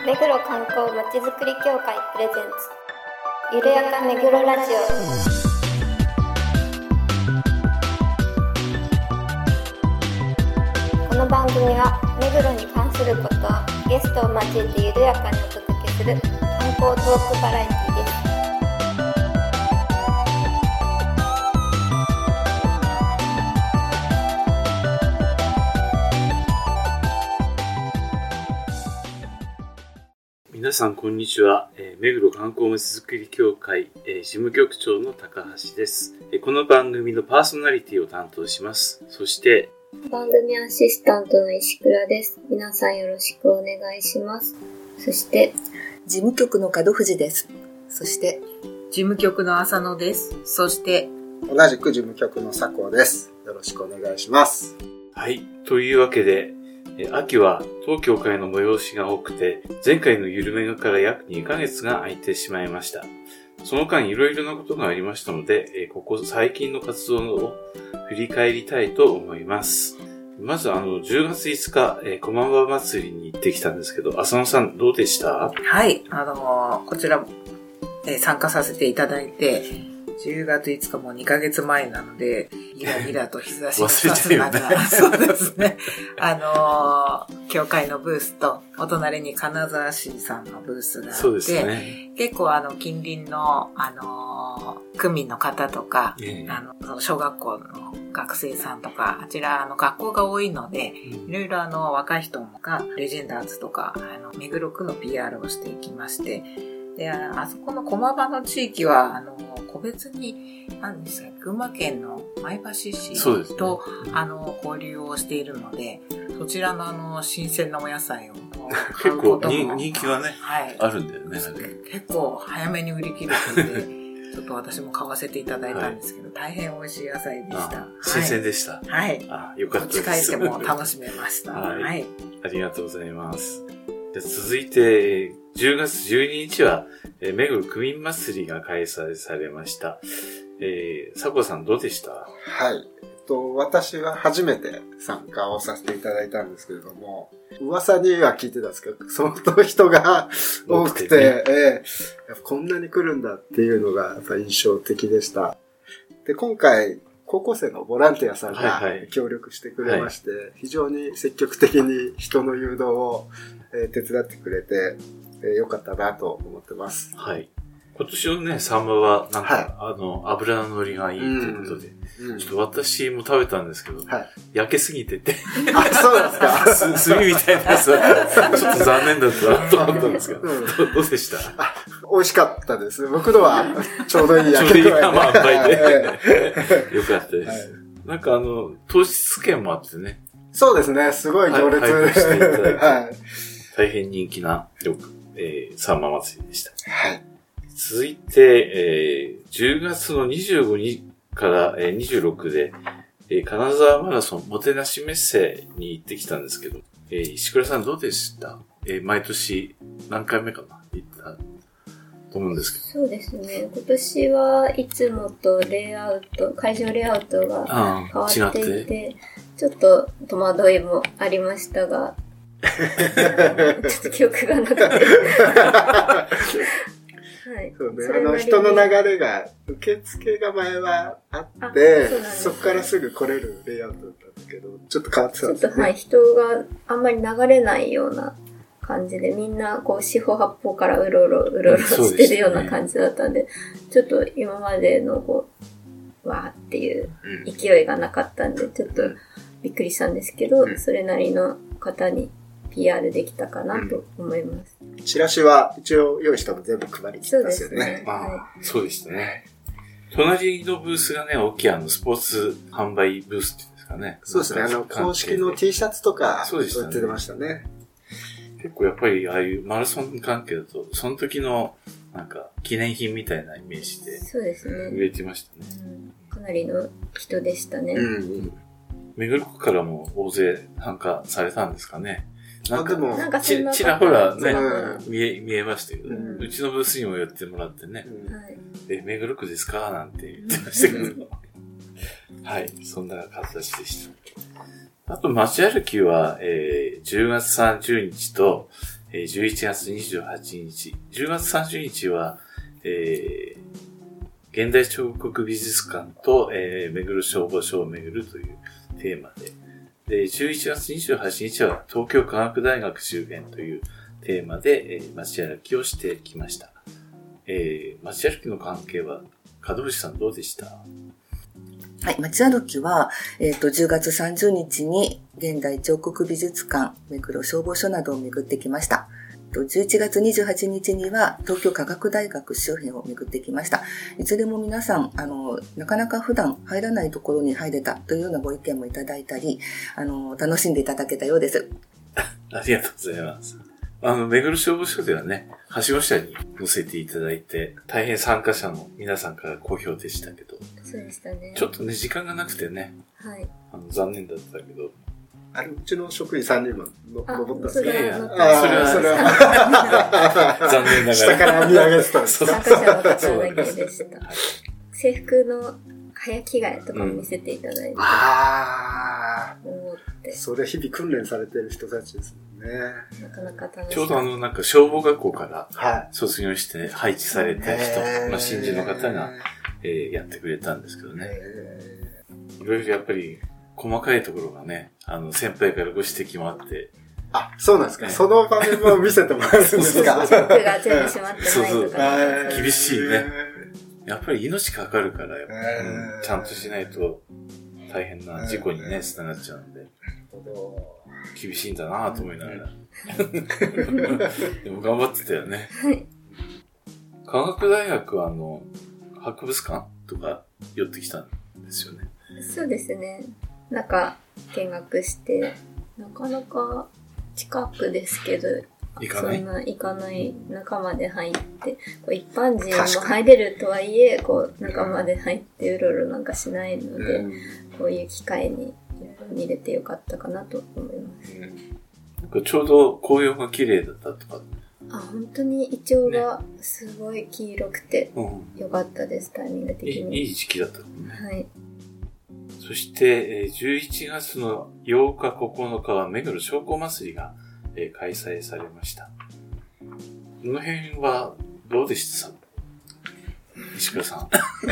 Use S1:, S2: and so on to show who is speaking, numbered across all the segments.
S1: 目黒観光まちづくり協会プレゼンツゆるやか目黒ラジオ。この番組は目黒に関することをゲストを交えてゆるやかにお届けする観光トークバラエティです。
S2: 皆さんこんにちは。目黒観光まちづくり協会、事務局長の高橋です。この番組のパーソナリティを担当します。そして
S1: 番組アシスタントの石倉です。皆さんよろしくお願いします。そして
S3: 事務局の門藤です。そして
S4: 事務局の浅野です。そして
S5: 同じく事務局の佐藤です。よろしくお願いします。
S2: はい。というわけで、秋は当協会の催しが多くて、前回のゆるめがから約2ヶ月が空いてしまいました。その間いろいろなことがありましたので、ここ最近の活動を振り返りたいと思います。まず10月5日、駒場祭りに行ってきたんですけど、浅野さんどうでした？
S4: はい、こちら、参加させていただいて、10月5日も2ヶ月前なので、ギラギラと日差しがさす中、ね、そうですね。協会のブースと、お隣に金沢市さんのブースがあって、
S2: そうですね、
S4: 結構近隣の、区民の方とか、小学校の学生さんとか、あちら学校が多いので、いろいろ若い人がレジェンダーズとか、目黒区の PR をしていきまして、で、あそこの駒場の地域は、個別に、何ですか、群馬県の前橋市と、交流をしているので、そちらの新鮮なお野菜を買うことも
S2: 結構人気はね、はい、あるんだよね。
S4: 結構早めに売り切るので、ちょっと私も買わせていただいたんですけど、はい、大変美味しい野菜でした。
S2: 新鮮でした。
S4: はい。
S2: よかったです。
S4: 持ち帰っても楽しめました。
S2: はい。はい、ありがとうございます。じゃ続いて、10月12日は、目黒区民祭りが開催されました。佐藤さんどうでした？
S5: はい。私は初めて参加をさせていただいたんですけれども、噂には聞いてたんですけど、相当人が多くて、こんなに来るんだっていうのがやっぱ印象的でした。で、今回、高校生のボランティアさんが協力してくれまして、非常に積極的に人の誘導を手伝ってくれて、よかったなと思ってます。
S2: はい。今年のね、サンマは、なんか、油の乗りがいいということで、ちょっと私も食べたんですけど、焼けすぎてて。
S5: あ、そうなんですか。
S2: 炭みたいなやつは、ちょっと残念だったなと思ったんですけど、どうでした？
S5: 美味しかったです。僕のは、ちょうどいい焼け具合で。
S2: ちょうどいい甘いで。よかったです。なんか糖質券もあってね。
S5: そうですね、すごい行列で。
S2: 大変人気な、サンマ祭りでした。
S5: はい。
S2: 続いて、10月の25日から26で、金沢マラソンもてなしメッセに行ってきたんですけど、石倉さんどうでした？毎年何回目かな行ったと思うんですけ
S1: ど。そうですね。今年はいつもと会場レイアウトが変わっていて、ちょっと戸惑いもありましたが、ちょっと記憶がなくて。はい、
S5: そうね、人の流れが、受付が前はあって、そこからすぐ来れるレイアウトだったんですけど、ちょっと変わってたんですね。
S1: ちょっとはい、人があんまり流れないような感じで、みんなこう四方八方からうろうろしてるような感じだったんで、ちょっと今までのこう、わーっていう勢いがなかったんで、ちょっとびっくりしたんですけど、それなりの方にPR できたかなと思います。
S5: チラシは一応用意したの全部配りきったんですよね。
S2: そうでしたね。隣のブースがね、大きいスポーツ販売ブースっていうんですかね。
S5: そうですね。公式の T シャツとか売ってましたね。
S2: 結構やっぱりああいうマラソン関係だと、その時のなんか記念品みたいなイメージで売れてましたね。
S1: かなりの人でしたね。
S2: 目黒区からも大勢参加されたんですかね。
S5: なんか
S2: ちらほらね、見えましたけど、うちのブースにも寄ってもらってね、目黒区ですかなんて言ってましたけど、はい、そんな形でした。あと街歩きは、10月30日と、 11月28日、10月30日は、現代彫刻美術館と、目黒消防署を巡るというテーマで、11月28日は東京科学大学周辺というテーマで、街歩きをしてきました。街歩きの関係は、門藤さんどうでした？
S3: はい、街歩きは、10月30日に現代彫刻美術館、目黒消防署などを巡ってきました。11月28日には東京科学大学周辺を巡ってきました。いずれも皆さん、なかなか普段入らないところに入れたというようなご意見もいただいたり、楽しんでいただけたようです。
S2: ありがとうございます。目黒消防署ではね、はしご車に乗せていただいて、大変参加者の皆さんから好評でしたけど。
S1: そうでしたね。
S2: ちょっとね、時間がなくてね。
S1: はい。
S2: 残念だったけど。
S5: うちの職員3人も登ったんです
S1: けど。
S2: それは残念ながら。
S5: 下から見上げてたんです。
S1: 参加者の方だけでした。制服の早着替えとかも見せていただいて。
S5: それ日々訓練されてる人たちですもんね。
S1: なかなか楽しい。
S2: ちょうどなんか消防学校から卒業して配置された人、新人の方が、やってくれたんですけどね。いろいろやっぱり細かいところがね、先輩からご指摘もあって。
S5: あ、そうなんですか。その場面も見せてもらえるんですか。
S1: チェックが全部閉まってないとか。
S2: 厳しいね。やっぱり命かかるから、ちゃんとしないと大変な事故にね、つながっちゃうんで。厳しいんだなと思いながら。でも頑張ってたよね。
S1: はい。
S2: 科学大学は博物館とか寄ってきたんですよね。
S1: そうですね。中見学して、なかなか近くですけど、そんな行かない中まで入って、一般人も入れるとはいえ、中まで入ってうろうろなんかしないので、こういう機会に見れてよかったかなと思います。
S2: なんかちょうど紅葉が綺麗だったとか。
S1: 本当にイチョウがすごい黄色くてよかったです、タイミング的に。
S2: いい時期だったもんね。
S1: はい。
S2: そして、11月の8日9日は目黒商工祭りが、開催されました。この辺はどうでした？石倉さん。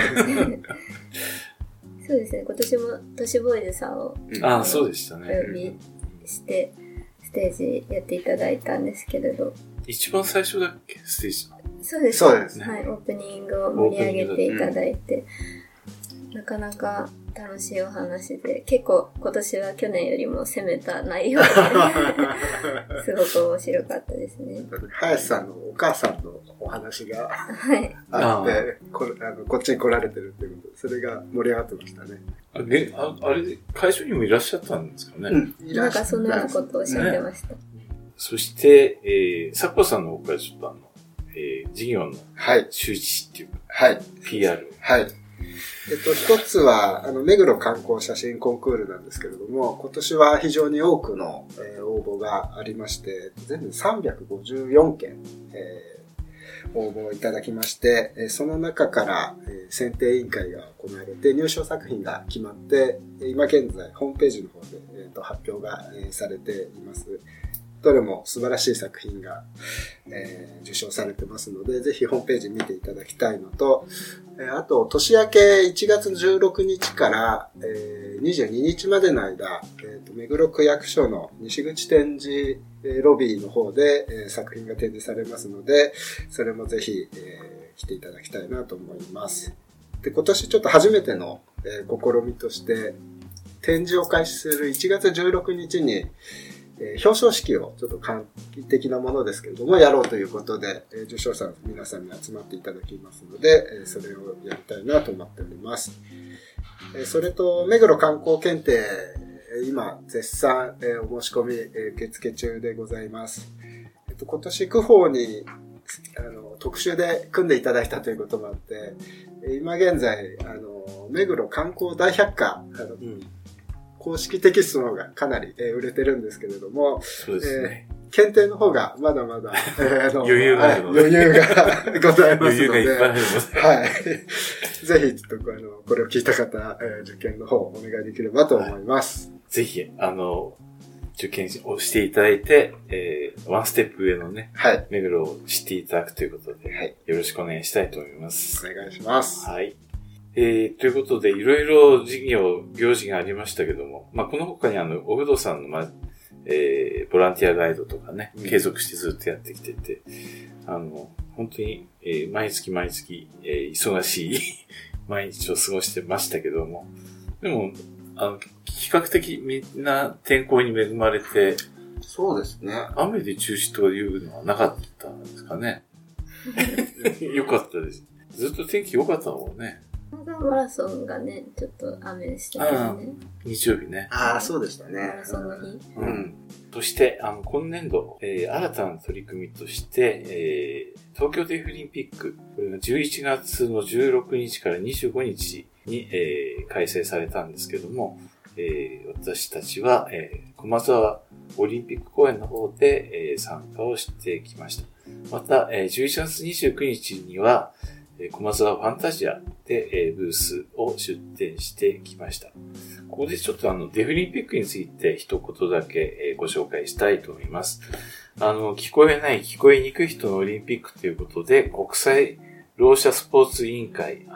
S1: そうですね。今年も都市ボーイズさんを
S2: そうでしたね。
S1: お呼びしてステージやっていただいたんですけれど。
S2: 一番最初だっけステージ？
S1: そうです。
S5: そうですね。
S1: はい、オープニングを盛り上げていただいて、なかなか楽しいお話で、結構今年は去年よりも攻めた内容ですごく面白かったですね。
S5: 林さんのお母さんのお話があって、こっちに来られてるっていうことで、それが盛り上がってましたね。
S2: あれ、会場にもいらっしゃったんですかね。
S1: なんかそんなことをおっしゃってました。
S2: そして、佐古さんの方からちょっと事業の周知っていうか、PR。
S5: はい。一つは、目黒観光写真コンクールなんですけれども、今年は非常に多くの、応募がありまして、全部354件、応募いただきまして、その中から、選定委員会が行われて、入賞作品が決まって、今現在、ホームページの方で、発表が、されています。どれも素晴らしい作品が、受賞されてますので、ぜひホームページ見ていただきたいのと、あと、年明け1月16日から、22日までの間、目黒区役所の西口展示ロビーの方で、作品が展示されますので、それもぜひ、来ていただきたいなと思います。で、今年ちょっと初めての、試みとして、展示を開始する1月16日に、表彰式をちょっと簡易的なものですけれどもやろうということで、受賞者の皆さんに集まっていただきますので、それをやりたいなと思っております。それと、目黒観光検定、今絶賛お申し込み受付中でございます。今年区法に特集で組んでいただいたということもあって、今現在目黒観光大百科公式テキストの方がかなり売れてるんですけれども、
S2: そうですね。
S5: 検定の方がまだまだ
S2: 余裕があるので、
S5: 余裕がございますので、
S2: 余裕がいっぱいあるので、
S5: はい。ぜひちょっとこれを聞いた方、受験の方お願いできればと思います。
S2: ぜひ受験をしていただいて、ワンステップ上のね、
S5: はい。
S2: 目黒を知っていただくということで、
S5: はい。
S2: よろしくお願いしたいと思います。
S5: お願いします。
S2: はい。ということで、いろいろ事業、行事がありましたけども、この他にお不動産の、ボランティアガイドとかね、継続してずっとやってきてて、本当に、毎月、忙しい毎日を過ごしてましたけども、でも、比較的みんな天候に恵まれて、
S5: そうですね。
S2: 雨で中止というのはなかったんですかね。よかったです。ずっと天気良かったもんね。
S1: マラソンがね、ちょっと雨してたね。
S2: 日曜日ね。
S5: ああ、そうでしたね。
S1: マラソンの日。
S2: うん。そして、今年度、新たな取り組みとして、東京デフリンピック、これが11月の16日から25日に、開催されたんですけども、私たちは、駒沢オリンピック公園の方で、参加をしてきました。また、11月29日には、駒沢ファンタジアで、ブースを出展してきました。ここでちょっとデフリンピックについて一言だけ、ご紹介したいと思います。聞こえない、聞こえにくい人のオリンピックということで、国際ろう者スポーツ委員会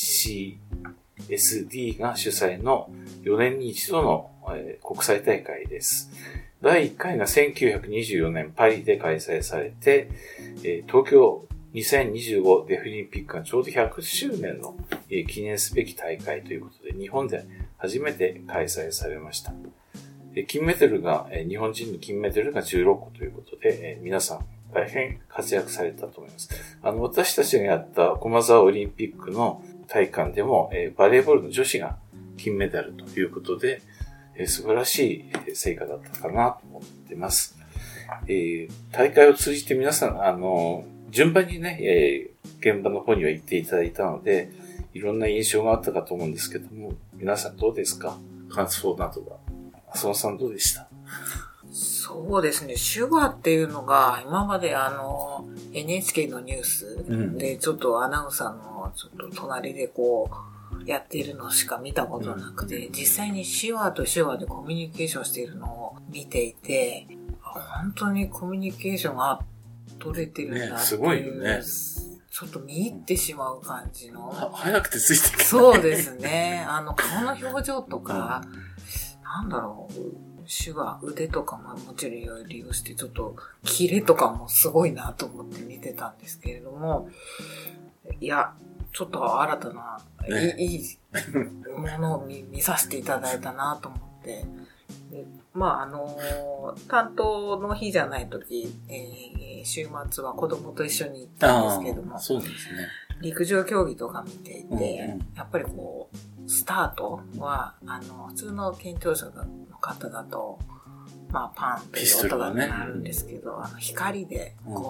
S2: ICSD が主催の4年に一度の、国際大会です。第1回が1924年パリで開催されて、東京2025デフリンピックがちょうど100周年の記念すべき大会ということで、日本で初めて開催されました。金メダルが、日本人の金メダルが16個ということで、皆さん大変活躍されたと思います。私たちがやった駒沢オリンピックの大会でも、バレーボールの女子が金メダルということで、素晴らしい成果だったかなと思っています。大会を通じて皆さん、順番にね、現場の方には行っていただいたので、いろんな印象があったかと思うんですけども、皆さんどうですか？感想などは。浅野さんどうでした？
S4: そうですね、手話っていうのが、今までNHK のニュースで、ちょっとアナウンサーのちょっと隣でやっているのしか見たことなくて、実際に手話と手話でコミュニケーションしているのを見ていて、本当にコミュニケーションが取れてるんだっていう、
S2: すごいよね。
S4: ちょっと見入ってしまう感じの。
S2: 早くてついてくる。
S4: そうですね。顔の表情とか、なんだろう、手話、腕とかももちろん利用して、ちょっと、キレとかもすごいなと思って見てたんですけれども、いや、ちょっと新たな、いいものを見させていただいたなと思って、で担当の日じゃないとき、週末は子供と一緒に行ったんですけども、
S2: そうですね。
S4: 陸上競技とか見ていて、やっぱりスタートは、普通の健常者の方だと、パンという音が鳴るんですけど、光で、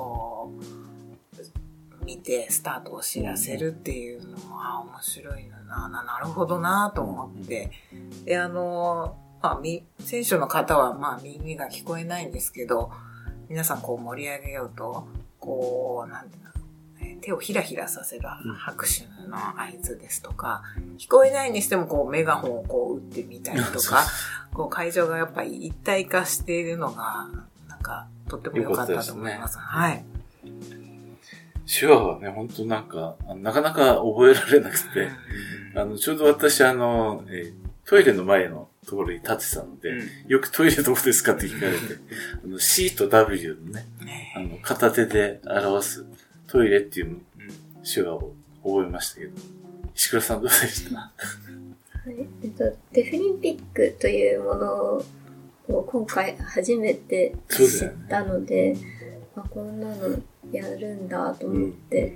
S4: 見てスタートを知らせるっていうのは面白いな、なるほどなと思って、で、選手の方は耳が聞こえないんですけど、皆さん盛り上げようと、なんていうの、手をひらひらさせる拍手の合図ですとか、聞こえないにしてもメガホンを打ってみたりとか、会場がやっぱり一体化しているのが、なんか、とっても良かったと思います。はい。
S2: 手話はね、本当なかなか覚えられなくて、ちょうど私トイレの前のところに立ってたので、よくトイレどこですかって聞かれて、C と W のね、片手で表すトイレっていう手話を覚えましたけど、石倉さんどうでした？
S1: デフリンピックというものを今回初めて知ったので、こんなのやるんだと思って、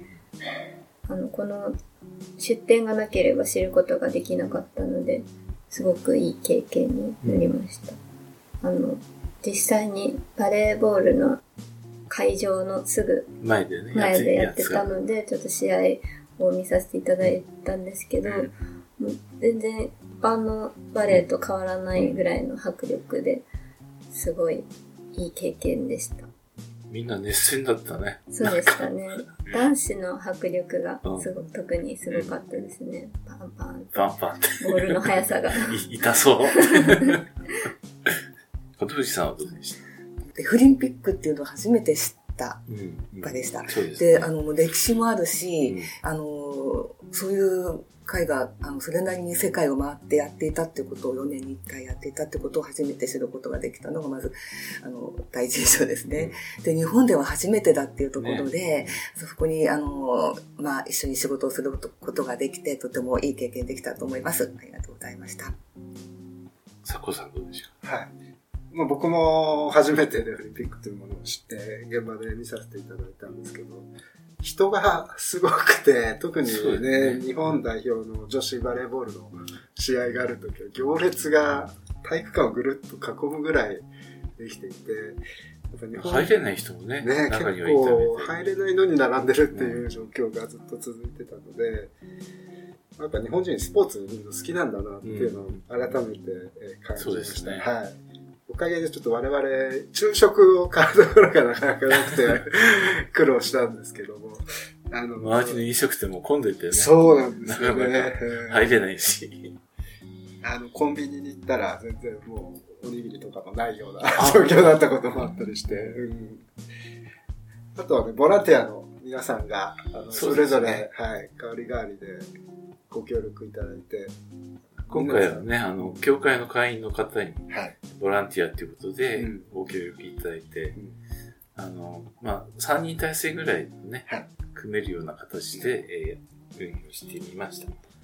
S1: この出展がなければ知ることができなかったので、すごくいい経験になりました。実際にバレーボールの会場のすぐ前でやってたので、ちょっと試合を見させていただいたんですけど、もう全然一般のバレーと変わらないぐらいの迫力で、すごいいい経験でした。
S2: みんな熱戦だったね。
S1: そうでしたね。男子の迫力が特にすごかったですね。パンパンって。
S2: パンパンって。
S1: ボールの速さが。
S2: 痛そう。 門藤さんはどうでした？
S3: デフリンピックっていうのを初めて知った場でした。
S2: そうですね。
S3: で、歴史もあるし、そういう会が、それなりに世界を回ってやっていたっていうことを4年に1回やっていたってことを初めて知ることができたのが、まず、第一印象ですね。で、日本では初めてだっていうところで、そこに、一緒に仕事をすることができて、とてもいい経験できたと思います。ありがとうございました。
S2: 佐藤さんどうでしょう？
S5: はい。僕も初めてデフリンピックというものを知って、現場で見させていただいたんですけど、人がすごくて、特にね、日本代表の女子バレーボールの試合があるときは、行列が体育館をぐるっと囲むぐらいできていて、
S2: 入れない人もね、中にはいたみたいで。
S5: 入れないのに並んでるっていう状況がずっと続いてたので、なんか日本人スポーツ見るの好きなんだなっていうのを改めて感じました。そうですね。はい。おかげでちょっと我々、昼食を買うところがなかなかなくて苦労したんですけども。
S2: 周りの飲食店も混んでてね。
S5: そうなんですよね。
S2: 入れないし。
S5: コンビニに行ったら全然もうおにぎりとかもないような状況だったこともあったりして。あとはね、ボランティアの皆さんが、それぞれ、はい、代わり代わりでご協力いただいて、
S2: 今回はね、教会の会員の方に、ボランティアということで、ご協力いただいて、3人体制ぐらいね、組めるような形で、運用してみました。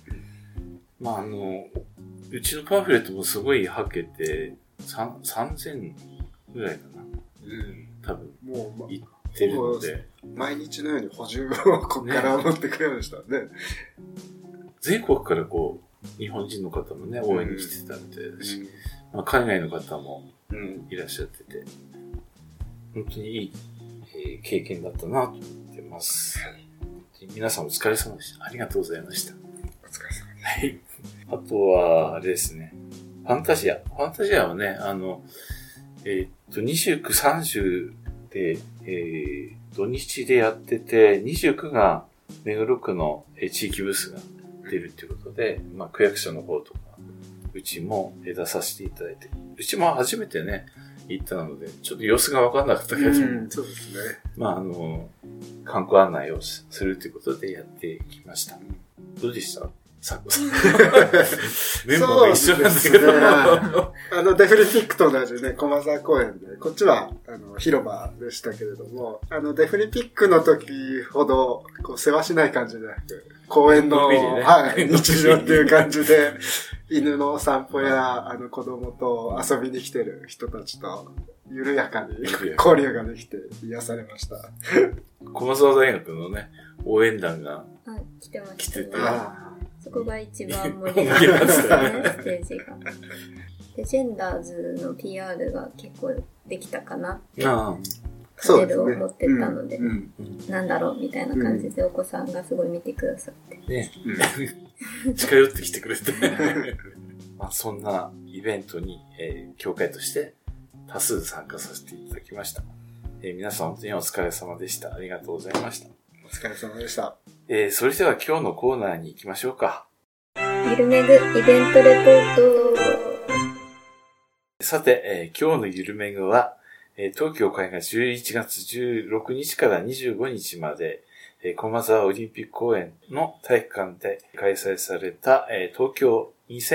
S2: うちのパンフレットもすごいはけて、3000ぐらいかな。多分、もう、いってるので。
S5: 毎日のように補充をここから持ってくれましたね。
S2: 全国から日本人の方もね、応援に来てたみたいだし、海外の方もいらっしゃってて、本当にいい、経験だったなと思ってます。皆さんお疲れ様でした。ありがとうございました。
S5: お疲れ様です。
S2: はい。あとは、あれですね、ファンタジア。ファンタジアはね、29、30で、土日でやってて、29が目黒区の地域ブースが出るっていうことで、区役所の方とか、うちも出させていただいて、うちも初めてね、行ったので、ちょっと様子が分かんなかったけど、
S5: そうですね。
S2: 観光案内をするということでやってきました。どうでした佐藤さん。メンバーが一緒なんですけど。
S5: デフリンピックと同じね、駒沢公園で、こっちは、広場でしたけれども、デフリンピックの時ほど、世話しない感じでなく、公園の、日常っていう感じで、犬のお散歩や、子供と遊びに来てる人たちと、緩やかに交流ができて癒されました。
S2: 駒沢大学のね、応援団が
S1: 来てま
S2: 来
S1: したね。
S2: てて、
S1: そこが一番盛り上がりましたね、ステージが。で、ジェンダーズの PR が結構できたかなって、パネルを持ってったので、なんだろうみたいな感じでお子さんがすごい見てくださって。
S2: ね、近寄ってきてくれて。そんなイベントに、教会として多数参加させていただきました。皆さん本当にお疲れ様でした。ありがとうございました。
S5: お疲れ様でした。
S2: それでは今日のコーナーに行きましょうか。
S1: ゆるめぐイベントレポート。
S2: さて、今日のゆるめぐは、東京会が11月16日から25日まで、駒沢オリンピック公園の体育館で開催された、東京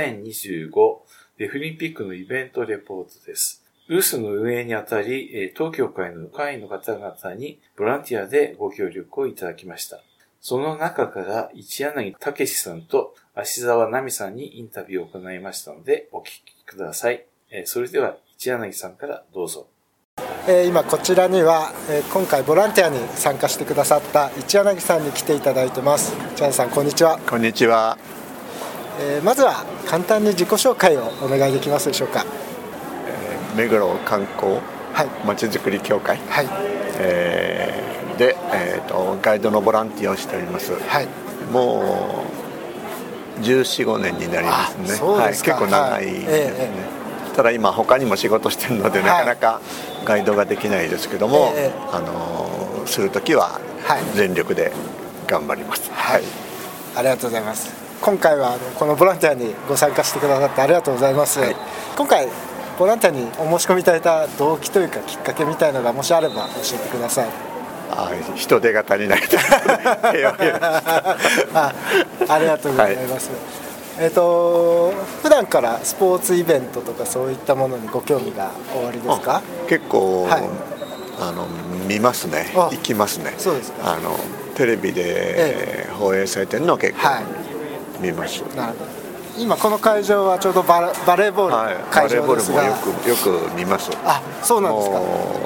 S2: 2025デフリンピックのイベントレポートです。ブースの運営にあたり、東京会の会員の方々にボランティアでご協力をいただきました。その中から一柳武さんと芦沢奈美さんにインタビューを行いましたのでお聞きください。それでは一柳さんからどうぞ。
S6: 今こちらには、今回ボランティアに参加してくださった一柳さんに来ていただいてます。一柳さんこんにちは。
S7: こんにちは。
S6: まずは簡単に自己紹介をお願いできますでしょうか。
S7: 目黒観光まちづくり協会、で、ガイドのボランティアをしております。もう14、15年になりますね。結構長いですね。ただ今他にも仕事してるので、なかなかガイドができないですけども、するときは全力で頑張ります。
S6: ありがとうございます。今回はこのボランティアにご参加してくださってありがとうございます。今回ボボランティアにお申し込みいただいた動機というかきっかけみたいなのがもしあれば教えてください。
S7: 人手が足りないあ
S6: りがとうございます、はい、普段からスポーツイベントとかそういったものにご興味がおありですか？
S7: 結構、はい、見ますね。行きますね。
S6: そうですか。
S7: テレビで放映されてるのは結構見ます、
S6: なるほど。今この会場はちょうどバレーボール会場ですが、
S7: バレーボールもよく見ます。
S6: そうなんですか。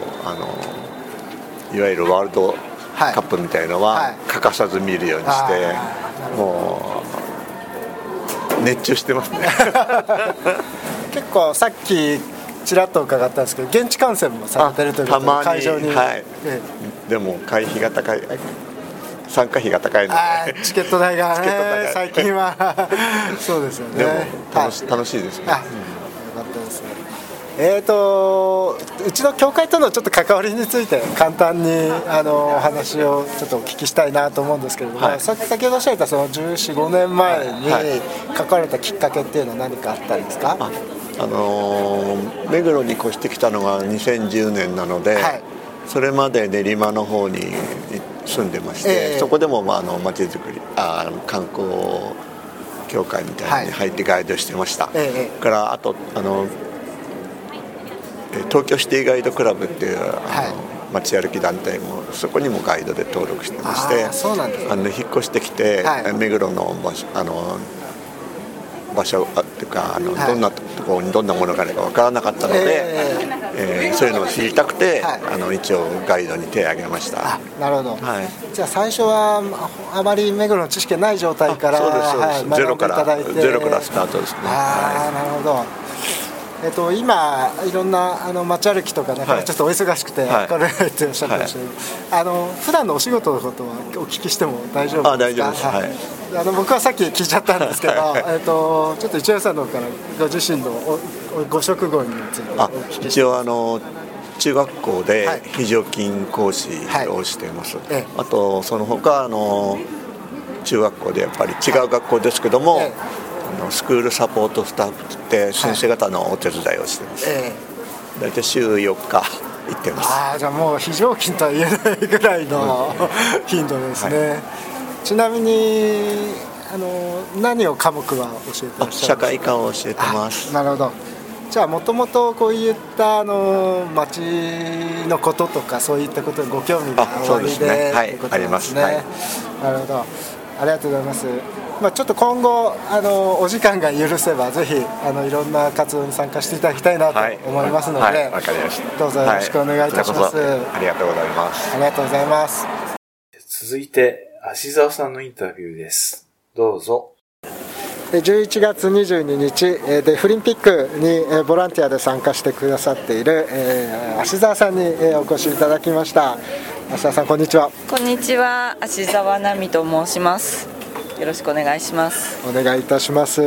S7: いわゆるワールドカップみたいのは欠かさず見るようにして、もう熱中してますね
S6: 結構さっきちらっと伺ったんですけど、現地観戦もされてるということで、会場に、
S7: でも会費が高い、参加費が高いので
S6: チケット代がね最近はそうですよね。
S7: でも楽しいですね。よかった
S6: ですね。うちの教会とのちょっと関わりについて簡単にお話をちょっとお聞きしたいなと思うんですけれども、先ほどおっしゃったその14、15年前に関われたきっかけっていうのは何かあったんですか？
S7: 目黒に越してきたのが2010年なので、それまで練馬の方に住んでまして、そこでも街づくり観光協会みたいなのに入ってガイドしてました、からあと東京シティガイドクラブっていう街歩き団体もそこにもガイドで登録してまして、引っ越してきて、目黒の場所っていうかどんなところにどんなものがあるか分からなかったので、そういうのを知りたくて一応ガイドに手を挙げました。
S6: なるほど、じゃあ最初はあまり目黒の知識がない状態から
S7: ゼロからスタートですね。
S6: なるほど。今いろんな街歩きとかちょっとお忙しくて来れないっておっしゃってましたけど、普段のお仕事のことはお聞きしても大丈夫ですか？
S7: 大丈夫です。
S6: 僕はさっき聞いちゃったんですけどちょっと一応さんの方からご自身のご職業についてお聞きして。
S7: 一応中学校で非常勤講師をしています、あとその他中学校でやっぱり違う学校ですけども、スクールサポートスタッフって先生方のお手伝いをしてます、大体週4日行ってます。
S6: じゃあもう非常勤とは言えないぐらいの頻度ですね、ちなみに何を科目は教えてらっしゃるんですか？
S7: 社会科を教えてます。
S6: なるほど。じゃあもともとこういった町のこととかそういったことにご興味がおありで
S7: ということなんですね。
S6: なるほど、ありがとうございます。ちょっと今後お時間が許せばぜひいろんな活動に参加していただきたいなと思いますので、
S7: わかりました。
S6: どうぞよろしくお願いいたします。
S7: ありがとうございます。
S6: ありがとうございます。
S2: 続いて芦沢さんのインタビューです。どうぞ。
S6: 11月22日デフリンピックにボランティアで参加してくださっている芦沢さんにお越しいただきました。芦沢さん、こんにちは。
S8: こんにちは、芦沢奈美と申します。よろしくお願いします。
S6: お願いいたします。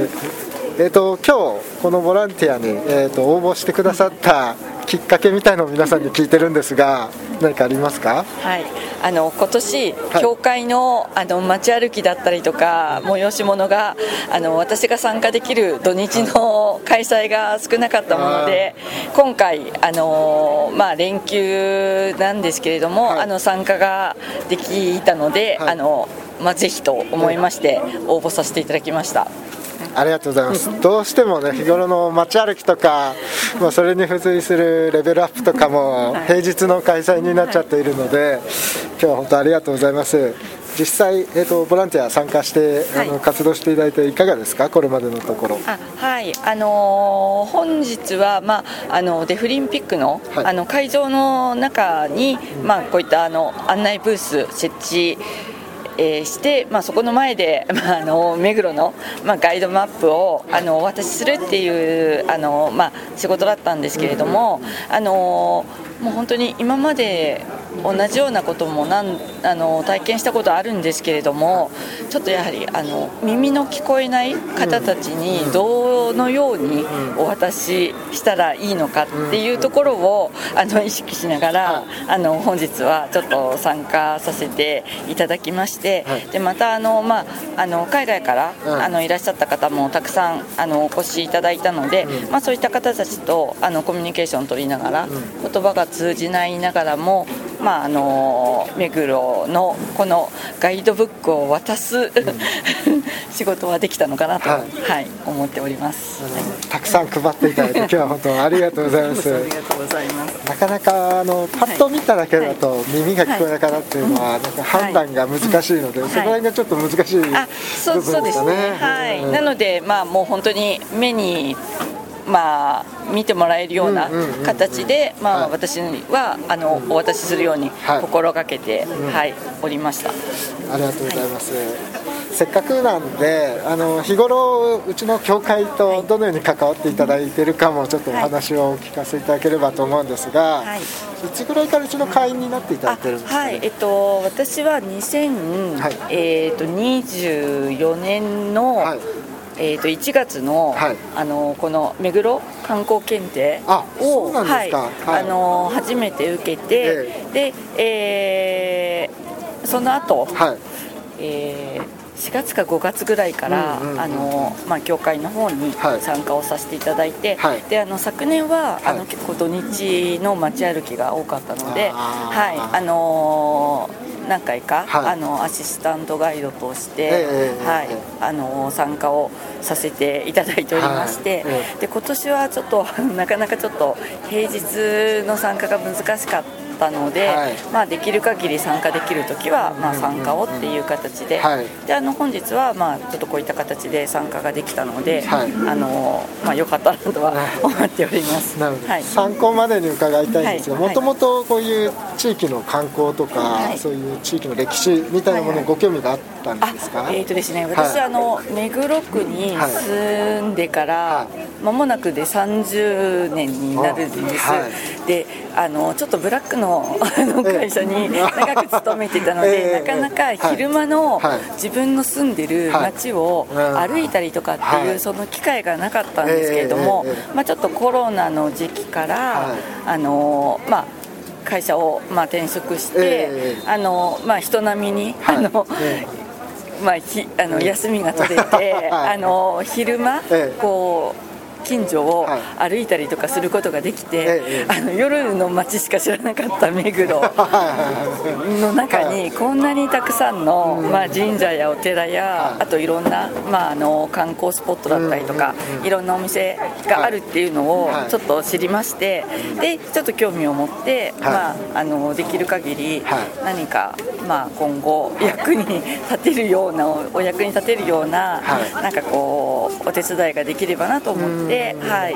S6: 今日このボランティアに応募してくださったきっかけみたいのを皆さんに聞いてるんですが、何かありますか？
S8: はい、今年教会の街歩きだったりとか催し物が私が参加できる土日の開催が少なかったもので、今回連休なんですけれども、参加ができたので、ぜひと思いまして応募させていただきました。
S6: ありがとうございます。どうしてもね、日頃の街歩きとか、それに付随するレベルアップとかも平日の開催になっちゃっているので、今日は本当ありがとうございます。実際、ボランティア参加して活動していただいていかがですか、これまでのところ。
S8: はい、本日は、デフリンピックの、会場の中に、こういった案内ブース設置して、そこの前で、目黒の、ガイドマップをお渡しするっていう仕事だったんですけれども、もう本当に今まで同じようなことも体験したことあるんですけれども、ちょっとやはり耳の聞こえない方たちにどのようにお渡ししたらいいのかっていうところを意識しながら本日はちょっと参加させていただきまして、でまた海外からいらっしゃった方もたくさんお越しいただいたので、そういった方たちとコミュニケーションを取りながら、言葉が通じないながらも目黒のこのガイドブックを渡す仕事はできたのかなと、思っております。
S6: たくさん配っていただいて今日は本当ありがとうございます。
S8: ありがとうございます。
S6: なかなかパッと見ただけだと耳が聞こえない方っていうのはなんか判断が難しいので、そこら辺がちょっと難しい部分ですかね。
S8: なのでもう本当に目に見てもらえるような形で私はお渡しするように心がけておりました。
S6: ありがとうございます。せっかくなんで日頃うちの教会とどのように関わっていただいているかもちょっとお話をお聞かせいただければと思うんですが、いつぐらいからうちの会員になっていただいてるんですかね。
S8: 私は2024年の1月の、この目黒観光検定を初めて受けて、で、その後、4月か5月ぐらいから教会の方に参加をさせていただいて、で昨年は結構土日の街歩きが多かったので、何回かアシスタントガイドとして参加をさせていただいておりまして、で今年はちょっとなかなかちょっと平日の参加が難しかったので、できる限り参加できるときは参加をっていう形で、で本日はちょっとこういった形で参加ができたので、良かったなとは思っております。
S6: 参考までに伺いたいんですが、もともとこういう地域の観光とか、そういう地域の歴史みたいなものにご興味があったんですか。
S8: ですね、私目黒区に住んでから間もなくで30年になるんです。でちょっとブラックの会社に長く勤めてたので、なかなか昼間の自分の住んでる街を歩いたりとかっていうその機会がなかったんですけれども、ちょっとコロナの時期から会社を転職して人並みに休みが取れて昼間こう近所を歩いたりとかすることができて、夜の街しか知らなかった目黒の中にこんなにたくさんの、神社やお寺やあといろんな、観光スポットだったりとか、いろんなお店があるっていうのをちょっと知りまして、でちょっと興味を持って、できる限り何か、今後役に立てるようなお役に立てるような、なんかこうお手伝いができればなと思って、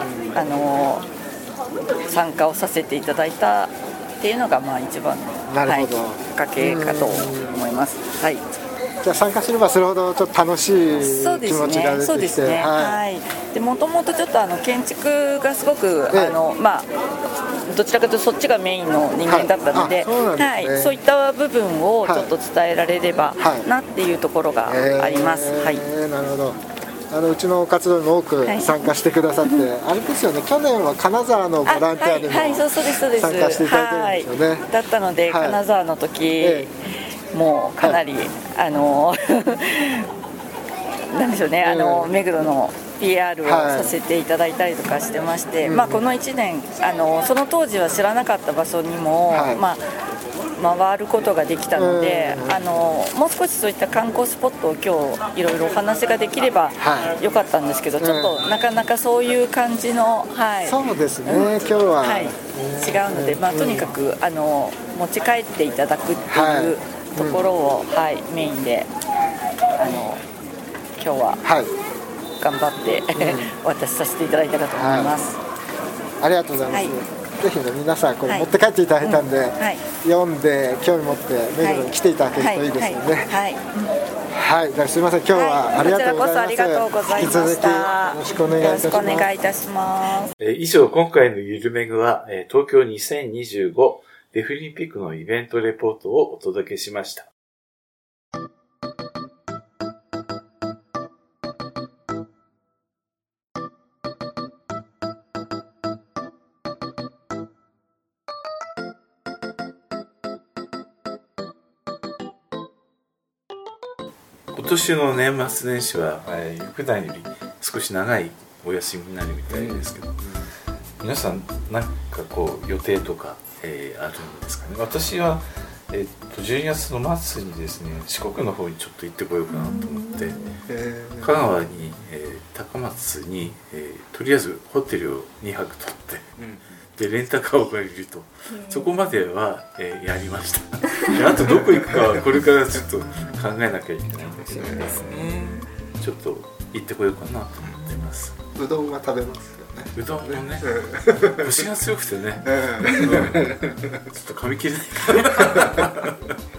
S8: 参加をさせていただいたっていうのが一番の、きっかけかと思います。
S6: じゃあ参加すればするほどちょっと楽しい気持ちが出てきて、
S8: でもともとちょっと建築がすごくどちらかというとそっちがメインの人間だったので、そういった部分をちょっと伝えられればなっていうところがあります。
S6: なるほど。うちの活動にも多く参加してくださって、あれですよね、去年は金沢のボランティアでも参加していただいてるんですよね。
S8: だったので、金沢の時、もうかなりなんでしょうね、目黒の PR をさせていただいたりとかしてまして、この1年その当時は知らなかった場所にも、回ることができたので、もう少しそういった観光スポットを今日いろいろお話ができればよかったんですけど、ちょっとなかなかそういう感じの、
S6: そうですね、今日は、
S8: 違うので、とにかく持ち帰っていただくっていうところを、メインで今日は頑張ってお渡しさせていただいたかと思います。
S6: ありがとうございます。ぜひね、皆さんこれ持って帰っていただいたんで、読んで興味持って目黒に来ていただけるといいですよね。じゃあすみません、今日はありがとうございます。
S8: ありがとうございました。
S6: 引き続きよろしくお願いいたします。
S8: よろしくお願いいたします。
S2: 以上、今回のゆるめぐは、東京2025 デフリンピックのイベントレポートをお届けしました。今年の年末年始は、普段より少し長いお休みになるみたいですけど、皆さん何かこう予定とか、あるんですかね。私は、12月の末にですね、四国の方にちょっと行ってこようかなと思って、香川に、高松に、とりあえずホテルを2泊取って、でレンタカーを借りると、そこまでは、やりましたであとどこ行くかはこれからちょっと考えなきゃいけないんですけど、ちょっと行ってこようかなと思ってます。
S5: うどんは食べますよね。
S2: うどんもね、腰が強くてね、ちょっと噛み切れないから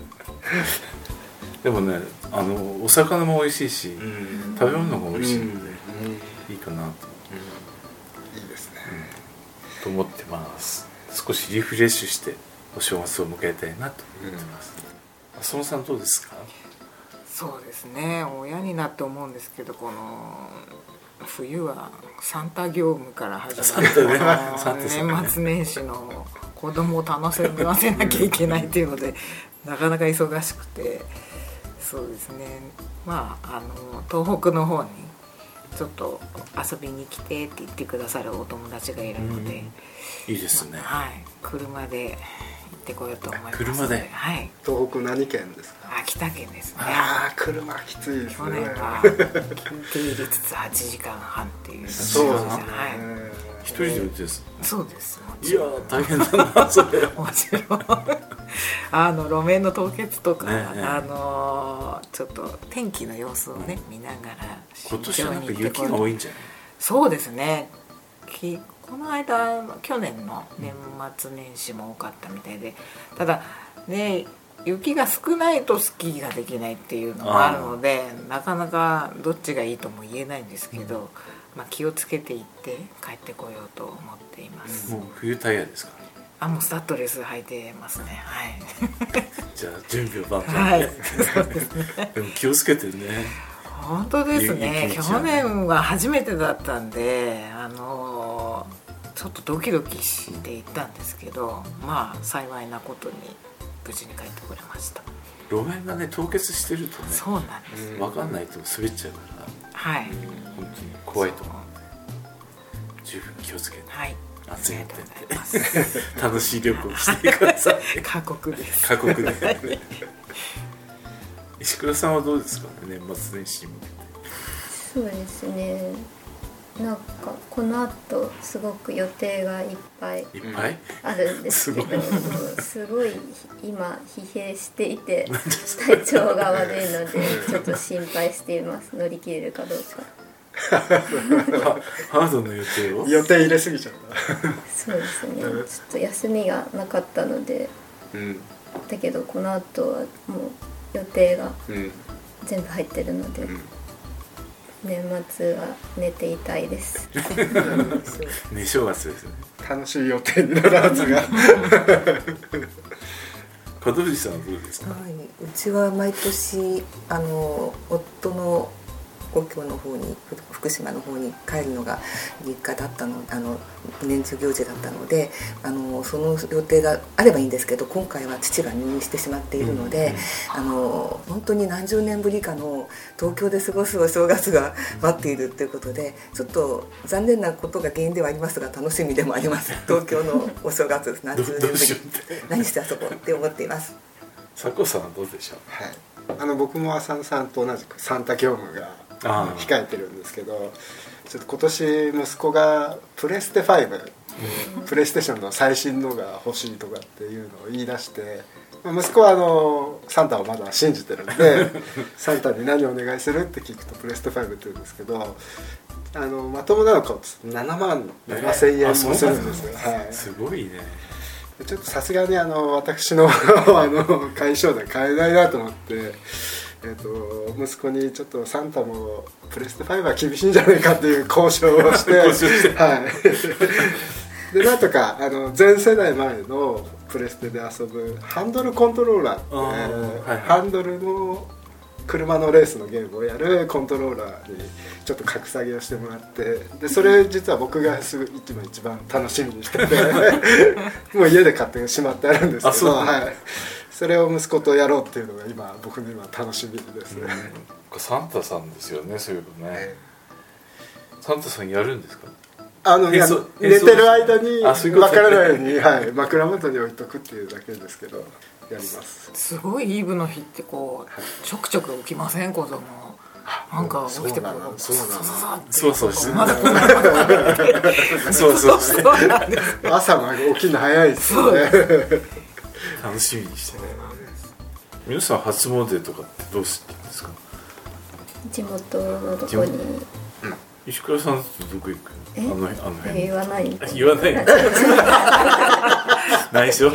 S2: でもね、お魚も美味しいし、食べ物も美味しいので、いいかなと、
S5: いいですね、
S2: と思ってます。少しリフレッシュしてお正月を迎えたいなと思ってます。浅野さんどうですか？
S4: そうですね、親になって思うんですけど、この冬はサンタ業務から始まる年末年始の子供を楽しませなきゃいけないっていうのでなかなか忙しくて、そうですね、まあ東北の方にちょっと遊びに来てって言ってくださるお友達がいるので、
S2: いいですね、
S4: はい、車で行ってこようと思います。
S2: 車で、
S4: はい、
S5: 東北何県ですか？
S4: 秋田県ですね。
S5: 車きついですね。
S4: 去年は緊急入れつつ8時間半っていう。
S5: そうですね、
S2: 一人で運転する？
S4: そうです。
S2: いや大変だなそれ。
S4: もちろん路面の凍結とか、ちょっと天気の様子をね、見ながら
S2: 今年はなんか雪が多いんじゃない？
S4: そうですね、この間去年の年末年始も多かったみたいで、ただね、雪が少ないとスキーができないっていうのがあるので、なかなかどっちがいいとも言えないんですけど、気をつけていって帰ってこようと思っています。
S2: もう冬タイヤですか？
S4: もうスタッドレス履いてますね。はい。
S2: じゃあ準備を万端。
S4: はい。そうですね。
S2: でも気をつけてね。
S4: 本当ですね。去年は初めてだったんで、ちょっとドキドキしていったんですけど、幸いなことに無事に帰ってこれました。
S2: 路面がね凍結してるとね、
S4: そうなんです。
S2: 分かんないと滑っちゃうから、はい、本当に怖いと思うので十分気をつけて、はい、安全運転で楽しい旅行してください。
S4: 過酷です。
S2: 過酷で石倉さんはどうですかね、年末年始に向けて。
S1: そうですね、なんかこの後すごく予定がいっぱいあるんですけど、すごい今疲弊していて体調が悪いのでちょっと心配しています。乗り切れるかどうか。
S2: ハードの予定を
S5: 予定入れすぎちゃった。
S1: そうですね、ちょっと休みがなかったので、だけどこの後はもう予定が全部入ってるので、年末は寝ていたいです。
S2: 寝正月ですね。
S5: 楽しい予定になるはずが。
S2: 門藤さんはどうですか？
S3: はい、うちは毎年夫の故郷の方に、福島の方に帰るのが日課だったの、年中行事だったので、その予定があればいいんですけど、今回は父が入院してしまっているので、本当に何十年ぶりかの東京で過ごすお正月が待っているということで、ちょっと残念なことが原因ではありますが楽しみでもあります。東京のお正月何十年ぶり何して遊ぼうって思っています。
S2: 佐藤さんはどうでしょ
S5: う？はい、僕も浅野さんと同じくサンタ業務が控えてるんですけど、ちょっと今年息子がプレステ5、プレイステーションの最新のが欲しいとかっていうのを言い出して、息子はサンタをまだ信じてるんでサンタに何をお願いするって聞くとプレステ5って言うんですけど、まともなのか7万7,000円もするんですよ。はい、
S2: すごいね。
S5: ちょっとさすがに私の会社で買えないなと思って、息子にちょっとサンタもプレステ5は厳しいんじゃないかっていう交渉をして、はい、 でなんとか全世代前のプレステで遊ぶハンドルコントローラーって、ハンドルの車のレースのゲームをやるコントローラーにちょっと格下げをしてもらって、でそれ実は僕が一番楽しみにしててもう家で買ってしまってあるんですけど、それを息子とやろうっていうのが今僕の楽しみですね。
S2: サンタさんですよね、そういうのね。サンタさんやるんですか？
S5: 寝てる間に分からないように、枕元に置いとくっていうだけですけどやります。
S4: すごいイブの日ってこうちょくちょく起きません？子供なんか起きてこう
S2: そう
S4: まだこんな
S5: 朝が起きるの早いですよね。
S2: 楽しみにしてね。皆さん初詣とかってどうしてるんですか？
S1: 地元のとこに。
S2: 石倉さんってどこ行く？あの辺。
S1: 言わない。
S2: 言わない。内緒。う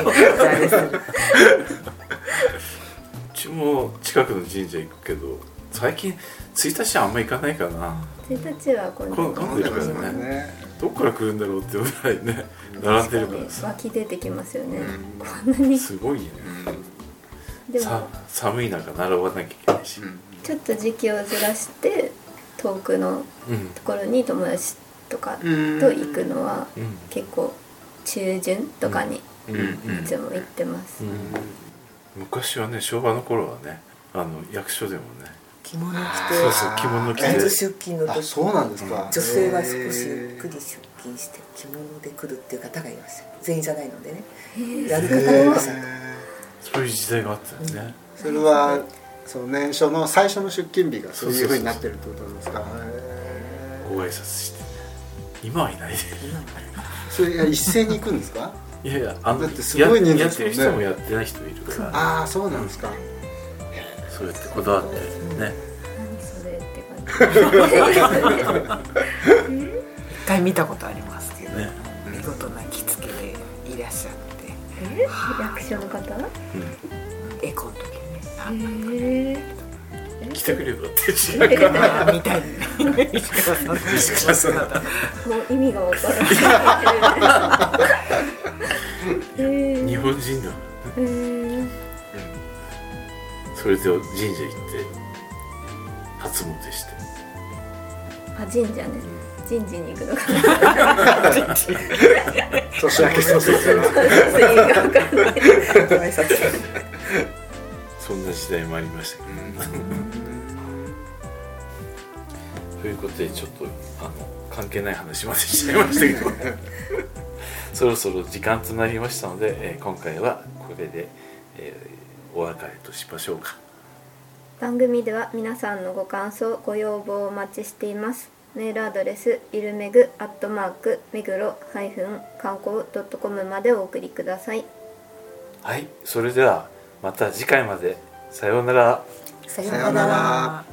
S2: ちも近くの神社行くけど、最近1日はあんま行かないかな。
S1: 1日はこ
S2: んでるからね。どっから来るんだろうってぐらいね、並んでるからさ。
S1: 湧き出てきますよね。こんなに。
S2: すごいね。でも寒い中並ばなきゃいけないし。
S1: ちょっと時期をずらして遠くのところに友達とかと行くのは結構中旬とかにいつも行ってます。
S2: 昔はね、昭和の頃はね、役所でもね、
S3: 着物着て、
S2: 着物着て、
S3: 出勤の時、
S5: そうなんですか。
S3: 女性は少しゆっくり出勤して着物で来るっていう方がいました。全員じゃないのでね、やる方がいました。
S2: そういう時代があったんですね。
S5: それはその年初の最初の出勤日がそういう風になってるってことなんですか。
S2: ご挨拶して、今はいないで。
S5: それ一斉に行くんですか？
S2: いやいや、
S5: だってすごい人数
S2: やってる人もやってない人もいるから。
S5: ああ、そうなんですか。
S2: そうやってこだわってね。
S1: 何それって感じ。
S4: 一回見たことありますけど、見事な着付けでいらっしゃって。
S1: 役所の方？
S4: エコの時
S2: にね。来てくればって違うかな
S4: みたいに。石倉さん。も
S1: う意味がわからない。
S2: 日本人だ。それで神社行って初詣して。
S1: 神社ね。神社に行くのかな。
S5: 年明けそうそう。
S2: そんな時代もありましたけど。ということでちょっと関係ない話までしちゃいましたけどそろそろ時間となりましたので、今回はこれで、お別れとしましょうか。
S1: 番組では皆さんのご感想ご要望をお待ちしています。メールアドレスイルメグ@meguro-観光.com までお送りください。
S2: はい、それではまた次回まで。さようなら。
S3: さようなら。